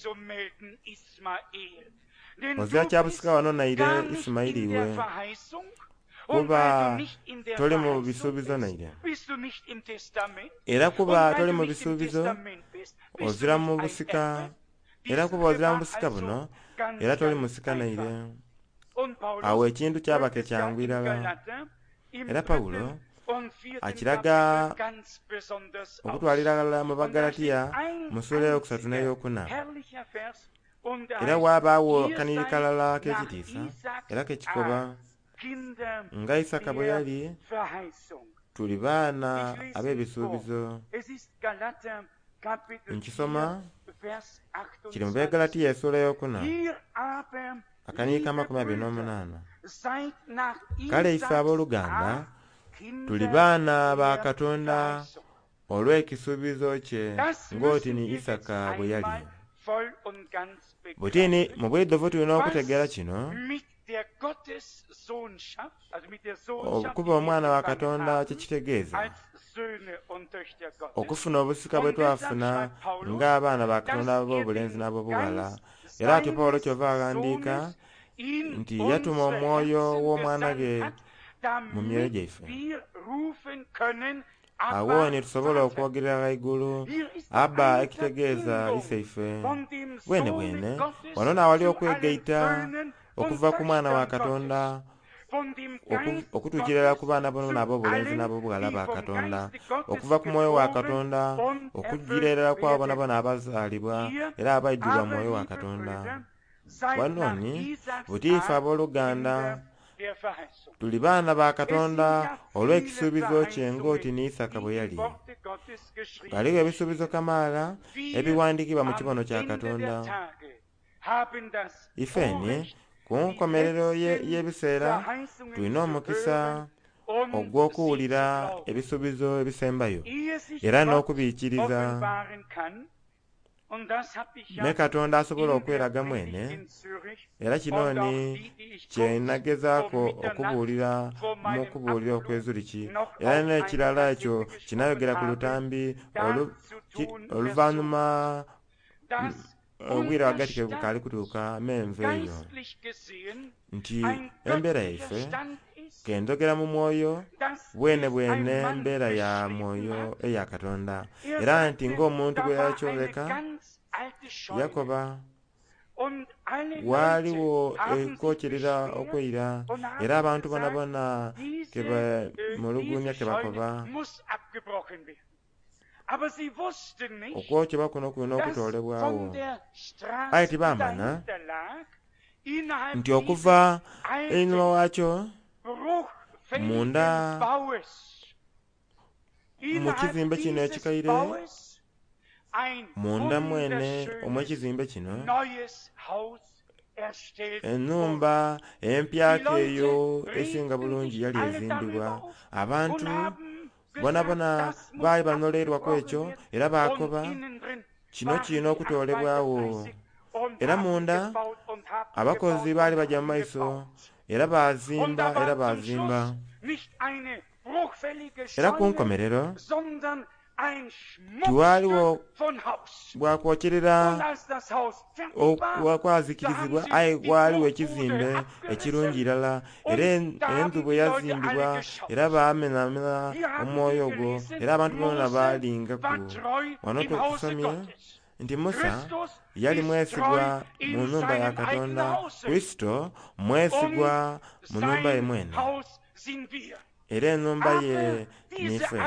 Ozira kyabusika wano naire Isimayiri iwe, kuba toli mu bisuubizo naire. Era kuba toli mu bisuubizo ozira mu busika, era kuba ozira mu busika buno era toli musika naire. Awo ekintu kyabake kyangu irala. Era Pawulo akiraga okutwalira mu Bagalatiya mu ssuula eyokusatu n'eyokuna. Era waabaawo kaniri kalala k'ekitiisa era kekikoba nga Isaka bwe yali tuli baana ab'ebisuubizo. Nkisoma kiri mu Begalatiya essula ey'okuna akaniika amakumi abiri n'omunaana. Kale ife abooluganda tuli baana ba Katonda olw'ekisuubizo kye ng'otini Isaka bwe yali. Butini mu bweddovu tulina okutegeera kino: okuba omwana wa Katonda kye kitegeeza okufuna obusika bwe twafuna ng'abaana ba Katonda ab'obulenzi n'ab'obuwala. Era ate Pawulo kyova awandiika nti yatuma omwoyo w'omwana ge mu myoyo gyaffe, awo ne tusobola okwogerera waigulu Abba, ekitegeeza isaife. Bwene bwene wano naawali okwegaita okuva ku mwana wa Katonda okutuukirira ku baana bono n'ab'obulenzi n'ab'obuwala ba Katonda, okuva ku mwoyo wa Katonda okujjirira kwabo bona bona abazaalibwa era abaijjirwa mwoyo wa Katonda. Wanooni butiifu abooluganda tuli baana ba Katonda olw'ekisuubizo kye ng'otini Isaka bwe yali. Waliwo ebisuubizo kamaala ebiwandiikibwa mu kibono kya Katonda. Ifeeni ku nkomerero y'ebiseera tulina omukisa ogw'okuwulira ebisuubizo ebisembayo era n'okubiikiriza. Ne Katonda asobola okweraga mwene, era kinooni kye nagezaako okubuulira mu kubuulira okw'e Zurich, era n'ekirala ekyo kinayogera ku lutambi oluvannyuma obwire wagati ke bukaali kutuuka menvu eyo, nti embeera yaffe kendogera mu mwoyo bwene bwene embeera ya mwoyo eya Katonda, era nti ng'omuntu bwe yakyoleka Yakoba waaliwo ekwokyerera okweyira, era abantu bona bona mulugunya ke bakoba. Okwokyebwa kuno kulina okutoolebwawo, aye tibaamanya nti okuva einuma waakyo munda mu kizimbe kino ekikaire, munda mwene omw'ekizimbe kino ennumba empyaka eyo esinga bulungi yali ezimbibwa. Abantu bona bona baali banolerwa ku ekyo era baakoba kino kirina okutoolebwawo. Era munda abakozi baali bajja mu maaso era baazimba era baazimba. Era ku nkomerero tiwaaliwo bwakwokyerera okwazikirizibwa, aye waaliwo ekizimbe ekirungi irala. Era enju bwe yazimbibwa era baamenamena omwoyo ogwo, era abantu bonna baalingaku. Wano tusomye nti Musa yali mwesigwa mu nnyumba ya Katonda, Kristo mwesigwa mu nnyumba ye mwene, era ennumba ye nife.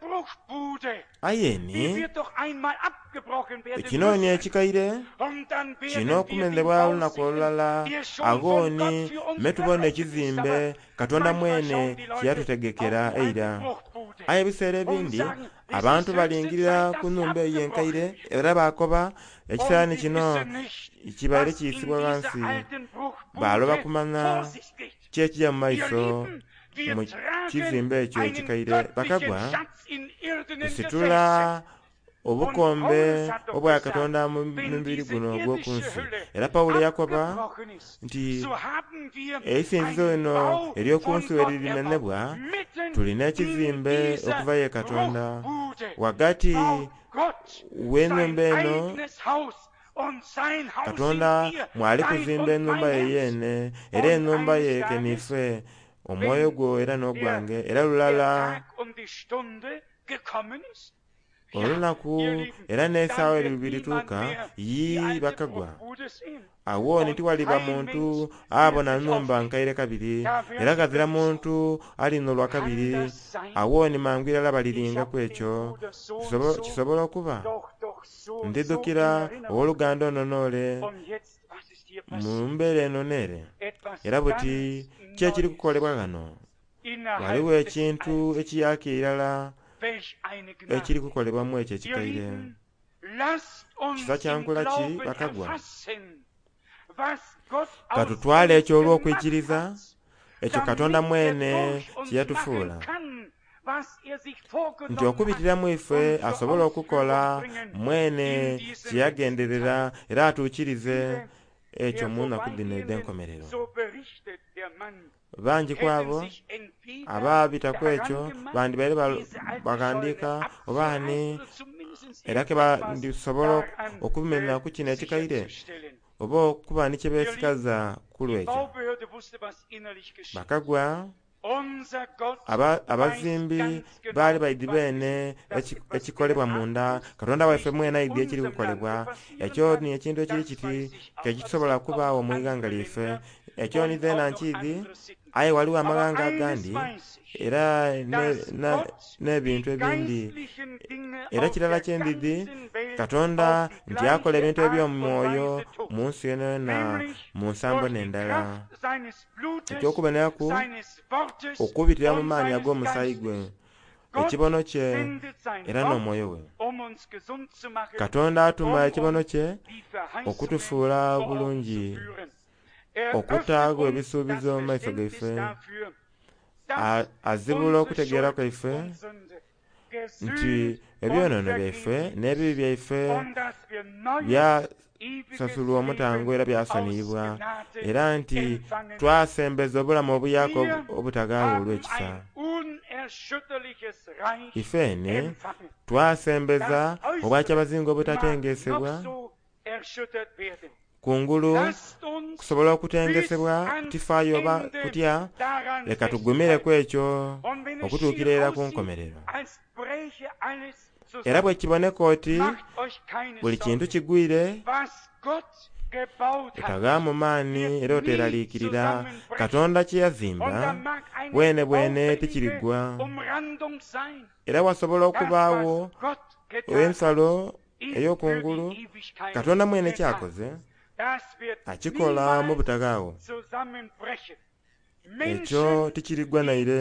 Ayeni ekinooni ekikaire kino okumenebwa olunaku olulala, agooni metubona ekizimbe Katonda mwene kye yatutegekera eira. Aye ebiseera ebindi abantu balingirira ku nnumba eyo enkaire era baakoba. Ekisaani kino kibaire kiyisibwa wansi, baaloba kumanya kyekijja mu maaso mu kizimbe ekyo ekikaire. Bakagwa kusitula obukombe obwa Katonda mu mubiri guno ogw'oku nsi. Era Pawulo yakoba nti eisinzizo lino ery'oku nsi we lirimenebwa, tulina ekizimbe okuva ye Katonda wagati w'ennumba eno. Katonda mwali kuzimba ennumba ye yeene, era ennumba ye kenife omwoyo gwo era n'ogwange. Era lulala olunaku era n'essaawa eryo birituuka yi bakagwa, awo ne tiwaliba muntu abona nnumba nkaire kabiri, era kazira muntu alina olwa kabiri. Awo ni mangu irala baliringa ku ekyo kisobola okuba. Ndidukira owooluganda ononoole mu mbeera eno neere, era buti ki ekiri kukolebwa gano? waliwo ekintu ekiyaka irala ekiri kukolebwamu ekyo ekikaire. Kisa kyankola ki bakagwa? Katutwale ekyo olw'okwikiriza ekyo Katonda mwene kyeyatufuula nti okubitiramu ife asobola okukola mwene kyeyagenderera era atuukirize ekyo mu nnaku zino ez'enkomerero. Bangi kwabo abaabitaku ekyo bandibaire bagandiika obaani era ke bandisobola okubimenya ku kino ekikaire oba okuba ni kye beesigaza ku lwekyo. Bakagwa abazimbi baali baidi beene ekikolebwa munda. Katonda waffe mwena aidi ekiri kukolebwa. Ekyo ni ekintu ekiri kiti kekisobola kubaawo mu iganga lyaffe. Ekyo ni zeena nkizi aye waliwo amaganga agandi era n'ebintu ebindi. Era kirala kyendidi Katonda nti akola ebintu eby'omwoyo mu nsi eno na mu nsambo n'endala. Ekyokuboneraku okubitira mu maanyi ag'omusaayi gwe, ekibono kye era n'omwoyo we. Katonda atuma ekibono kye okutufuula bulungi, okutaaga ebisuubizo mu maiso gaife, azibula okutegeera kwaife nti ebyonoono byaife n'ebibi byaife byasasulwa omutango era byasoniyibwa, era nti twasembeza obulamu obuyaka obutagaawo olw'ekisa. Ifeene twasembeza obwakyabazinga obutatengesebwa kungulu kusobola okutengesebwa tifaayo oba kutya. Leka tugumire ku ekyo okutuukira era ku nkomerero. Era bwe kiboneka oti buli kintu kigwire, etagaa mu maani era oteeraliikirira. Katonda kye yazimba bwene bwene tikiriggwa. Era wasobola okubaawo ensalo ey'okungulu. Katonda mwene kyakoze akikola mu butagaawo. Ekyo tikiriggwa naire.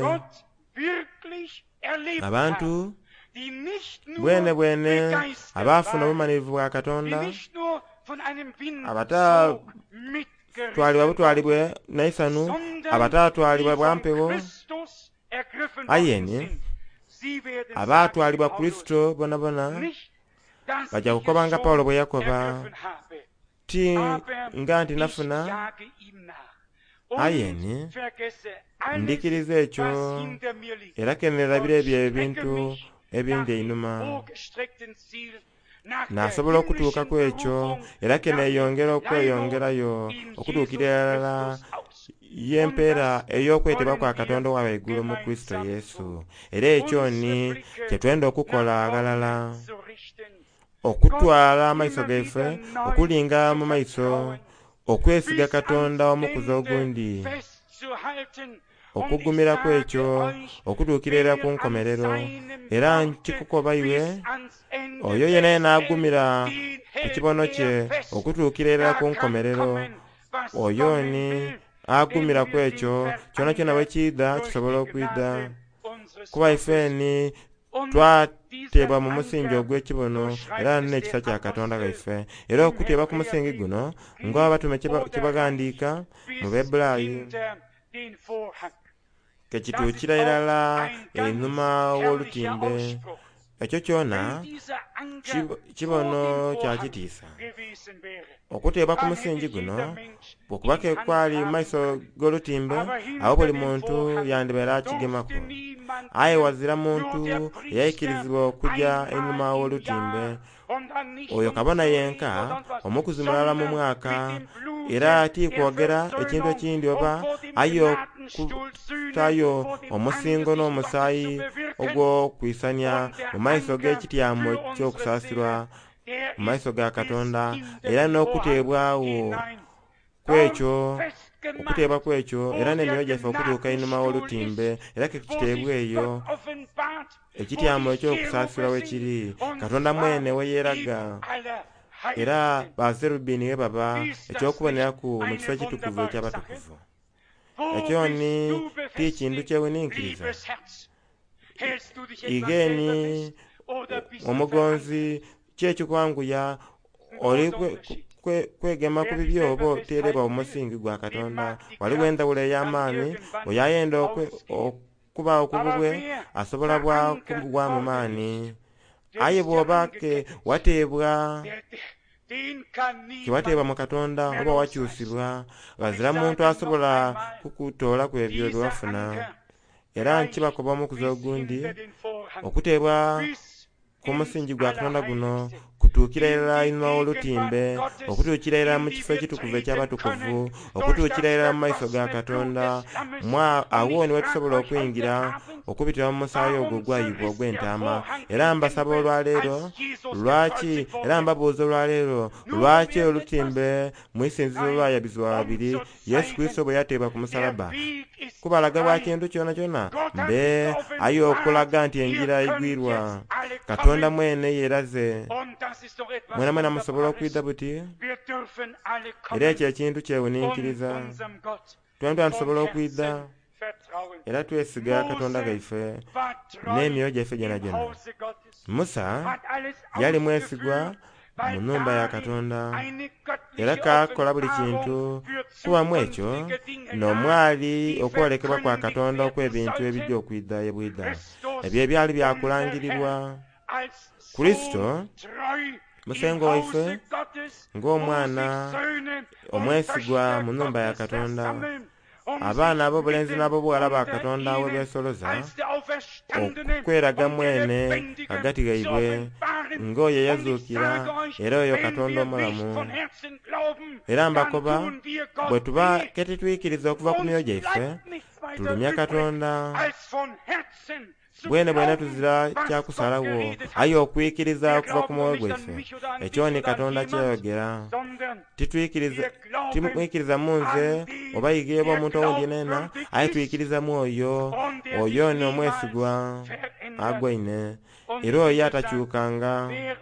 Abantu bwene bwene abaafuna obumanyirivu bwa Katonda, abatatwalibwa butwalibwe naisanu, abatatwalibwa bwampewo, ayeni abaatwalibwa Kristo bona bona bajja kukoba nga Pawulo bwe yakoba, ti nga nti nafuna. Ayeni ndikiriza ekyo era kenerabira ebyo ebintu ebindi einuma, nasobola okutuuka ku ekyo era keneeyongera okweyongerayo okutuukira erala y'empeera ey'okwetebwa kwa Katonda owa waigulu mu Kristo Yesu. Era ekyo ni kyetwenda okukola agalala, okutwala amaiso gaife okulinga mu maiso, okwesiga Katonda omukuza ogundi, okugumira ku ekyo okutuukira era ku nkomerero. Era nkikukoba iwe oyo yena n'agumira ku kibono kye okutuukira era ku nkomerero, oyo ni agumira ku ekyo kyona kyona bwe kiida kisobola okwida. Kuba ifeeni twateebwa mu musingi ogw'ekibono era n'ekisa kya Katonda gaife. Era okuteebwa ku musingi guno ng'abatume kyebagandiika mu Bebbulaayo kekituukira irala einuma w'olutimbe. Ekyo kyona kibono kya kitiisa. Okuteebwa ku musingi guno bw'okuba ke kwali mu maiso g'olutimbe, awo buli muntu yandibeera akigemako. Aye wazira muntu eyayikirizibwa okujja einuma w'olutimbe, oyo kabona yenka omukuzi mulala mu mwaka, era ati kwogera ekintu ekindi oba ayo kutayo omusingo n'omusaayi ogw'okwisanya mu maiso g'ekityamu ky'okusaasirwa mu maiso ga Katonda. Era n'okuteebwawo kwekyo, okuteebwa kwekyo era n'emyoyo gyaffe okutuuka einuma w'olutimbe, era kekiteebwa eyo ekityamu ekyokusaasirwa we kiri. Katonda mwene we yeeraga era baserubini we baba ekyokuboneraku mu kifo ekitukuvu eky'abatukuvu. ekyoni ti kintu kyewuniikiriza. Igeni omugonzi kyekikwanguya oli kwegema ku bibyo oba oteereba omusingi gwa Katonda. Waliwo endawulo ey'amaanyi oyo ayenda okubaawo ku bubwe asobola bwakubwa mu maanyi. Aye bw'oba ke wateebwa kiwateebwa mu Katonda oba wakyusibwa, wazira muntu asobola kukutoola ku ebyo bye wafuna. Era nkibakoba omukuzi ogundi okuteebwa ku musingi gwa Katonda guno kutuukira era einuma w'olutimbe, okutuukira era mu kifo ekitukuvu eky'abatukuvu, okutuukira era mu maiso ga Katonda. Awo niwe tusobola okuyingira okubitira mu musaayi ogwo gwayibwa ogw'entaama. Era mbasaba olwaleero lwaki era mbabuuza olwaleero lwaki olutimbe mu isinzizo lwayabizibwa babiri Yesu Kristo bwe yateebwa ku musalaba. Kubalaga bwa kintu kyona kyona mbe aye okulaga nti enjira igwirwa. Katonda mwene yeeraze. Mwena mwena musobola okwidda buti era ekyo ekintu kyewuniikiriza. Twena tusobola okwidda era twesiga Katonda gaife n'emyoyo gyaffe gyona gyona. Musa yali mwesigwa mu nnyumba ya Katonda era kakola buli kintu kubamu ekyo n'omwali okwolekebwa kwa Katonda okw'ebintu ebijja okwidda ebwidda. Ebyo ebyali byakulangirirwa. Kristo musengo waife ng'omwana omwesigwa mu nnyumba ya Katonda. Abaana ab'obulenzi n'ab'obuwala ba Katonda we beesoloza okweraga mwene hagati gaibwe ng'oyo yazuukira era oyo Katonda omulamu. Era mbakoba bwe tuba ketituyikiriza okuva ku myoyo gyaife tulumya Katonda. Bwene bwene tuzira kyakusalawo aye okwikiriza okuva ku mwoyo gwaffe. Ekyo ni Katonda kyeyogera. Tituyikiriza timwikiriza munze oba yigeebwa omuntu owundi nena aye tuyikiriza mu oyo. Oyo ni omwesigwa agwaine era oyo atakyukanga.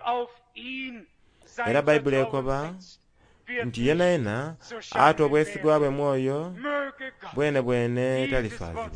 Era Bayibuli ekoba nti yena yena ate obwesigwa bwe mwoyo bwene bwene talifaazibwa.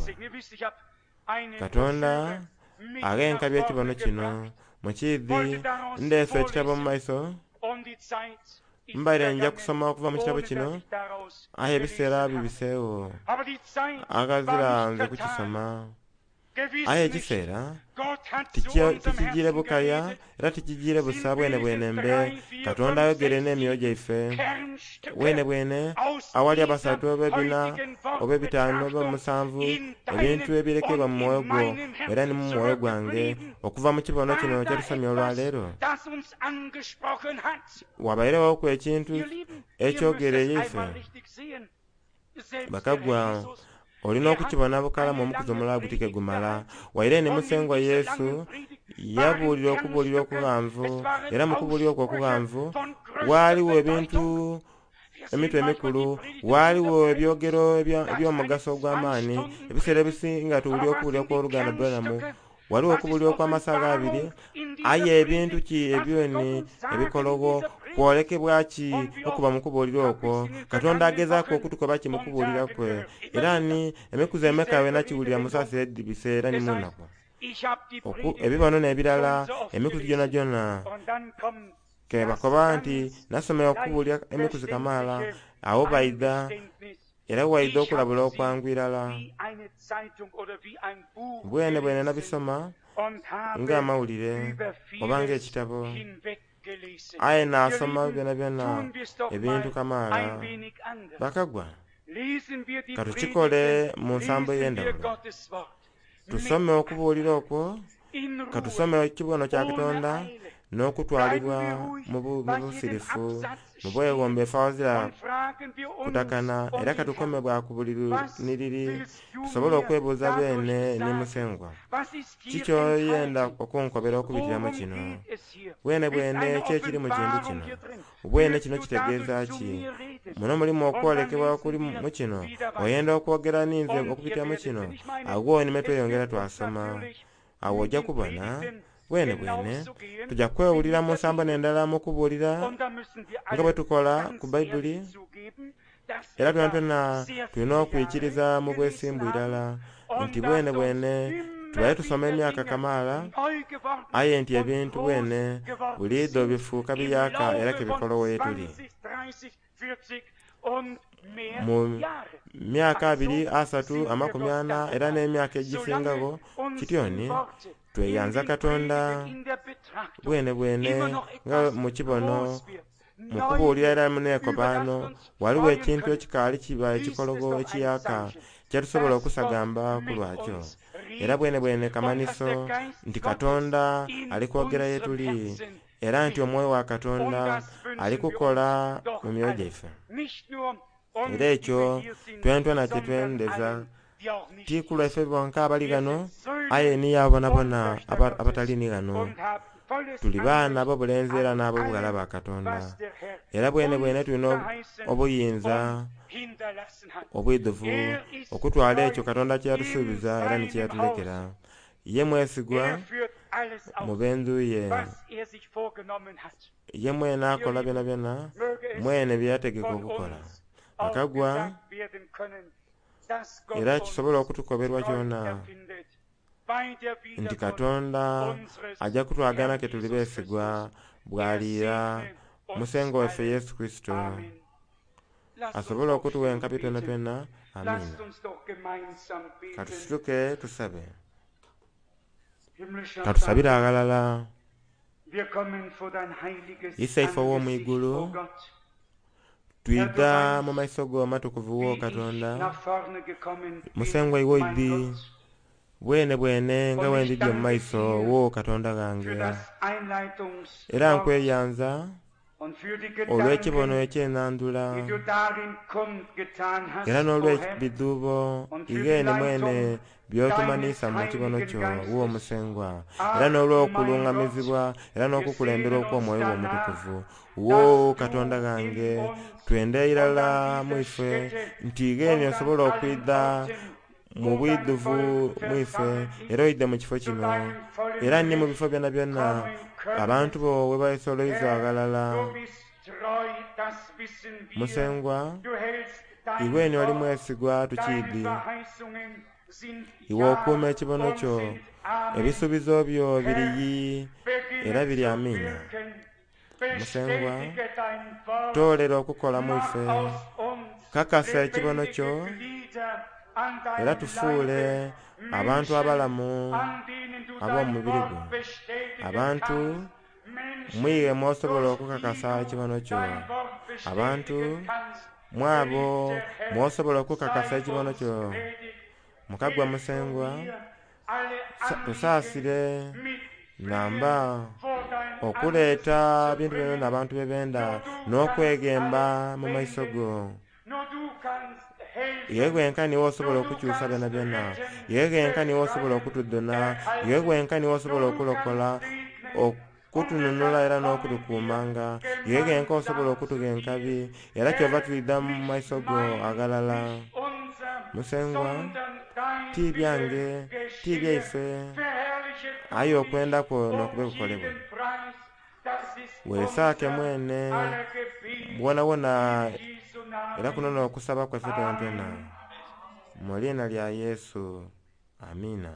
Katonda ag'enkabi ekibono kino mukiidhi ndeese ekitabo mu maiso mbaire nja kusoma okuva mu kitabo kino aye ebiseera bibiseewo agazira nze kukisoma. Aye ekiseera tikigire bukaya era tikigire busa bwene bwene mbe Katonda ayogere n'emyoyo gyaife bwene bwene awali abasatu oba ebina oba ebitaano oba musanvu ebintu ebirekebwa mu mwoyo gwo era ne mu mwoyo gwange okuva mu kibono kino kyetusomye olwaleero. Wabairewo ku ekintu ekyogereye ife bakagwa olina okukibona bukalamu omukuzi omulala butike gumala. Waire ne musengwa Yesu yabuulira okubuulira okuwanvu era mu kubuulira okwo okuwanvu waaliwo ebintu emitwe emikulu, waaliwo ebyogero eby'omugaso ogw'amaanyi. Ebiseera ebisinga tuwulira okubuulira kw'oluganda Balamu waliwo okubuulira okw'amasaaga abiri aye ebintu ki ebyoni ebikolowo kwolekebwa ki okuba mu kubuulira okwo. Katonda agezaako okutukoba ki mu kubuulira kwe era ni emikuzo emeka we nakiwulira musaasira eddibise era ni munaku ebibono n'ebirala emikuzo gyona gyona ke bakoba nti nasomera okubuulira emikuzo kamaala awo baida era waida okulabula okwangwirala bwene bwene nabisoma ng'amawulire oba ng'ekitabo aye naasoma byona byona ebintu kamaala bakagwa. Katukikole mu nsambo y'endawulo tusome okubuulira okwo, katusome ekibono kya Katonda n'okutwalibwa mu busirifu mu bwewombeefu awazira kutakana era katukomebwa ku buli niriri tusobole okwebuuza beene ne musengwa kikyoyenda okunkobera okubitiramu kino bwene bwene kyekiri mu kintu kino bwene kino kitegeeza ki muno mulimu okwolekebwa kuli mu kino oyenda okwogera ninze okubitiramu kino agwo nime tweyongera twasoma awo ojja kubona bwene bwene tujja kwewulira mu nsamba n'endala mu kubuulira nga bwe tukola ku Bayibuli era twentwena tulina okwikiriza mu bwesimbu irala nti bwene bwene tubale tusoma emyaka kamaala aye nti ebintu bwene bulido bifuuka biyaka era kebikola wetuli mu myaka abiri asatu amakumi ana era n'emyaka egisingako kityoni tweyanza Katonda bwene bwene nga mu kibono mu kubuulira era muneeko baano waliwo ekintu ekikaali kiba ekikologo ekiyaka kyetusobola okusagamba ku lwakyo era bwene bwene kamaniso nti Katonda ali kwogera yetuli era nti omwoyo wa Katonda ali kukola mu myoyo gyaffe era ekyo twentwena kyetwendeza ti ku lwaffe bonka abali gano aye niyo abonabona abatali ni gano tuli baana b'obulenzi era n'ab'obuwala ba Katonda era bwene bwene tulina obuyinza obwiduvu okutwala ekyo Katonda kyeyatusuubiza era nikyeyatulekera ye mwesigwa mu bendu ye ye mwene akola byona byona mwene byeyategeka okukola akagwa era kisobola okutukoberwa kyona nti Katonda ajja kutwagana ke tuli beesigwa bwaliira musengo waffe Yesu Kristo asobola okutuwa enkabi twena twena. Amina. Katusituke tusabe. Katusabire agalala. Isaifa w'omwigulu twida mu maiso go matukuvu wo Katonda musengo iwo idi bwene bwene nga wendidde mu maiso wo Katonda gange era nkweyanza olw'ekibono ekyenandula era n'olw'ebiduubo igeni mwene byotumanisa mu kibono kyo wo musengwa era n'olw'okulungamizibwa era n'okukulembera okw'omwoyo omutukuvu wo Katonda gange twende irala mwife nti igeni osobola okwida mu bwiduvu mwife era oyidde mu kifo kino era nni mu bifo byonna byonna abantu bo we baesoloiza agalala musengwa igweni oli mwesigwa tukiidi iwe okuuma ekibono kyo ebisuubizo byo biriyi era biri amina musengwa toolera okukola mwife kakasa ekibono kyo era tufuule abantu abalamu ab'omubiri gwo abantu mwiye mwosobola okukakasa ekibono kyo abantu mwabo mwosobola okukakasa ekibono kyo mukagwa musengwa tusaasire namba okuleeta bintu byonna n'abantu bebenda n'okwegemba mu maiso go iwe gwenka niwe osobola okukyusa byonna byonna iwe gwenka niwe osobola okutudona iwe gwenka niwe osobola okulokola okutununula era n'okutukuumanga iwe gwenka osobola okutuga enkabi era kyova tulidda mu maiso go agalala musengwa ti byange ti byaife aye okwenda kwo n'okube kukolebwa weesaake mwene bwona wona era kuno n'okusaba kwaffe twena twena mu linnya lya Yesu amina.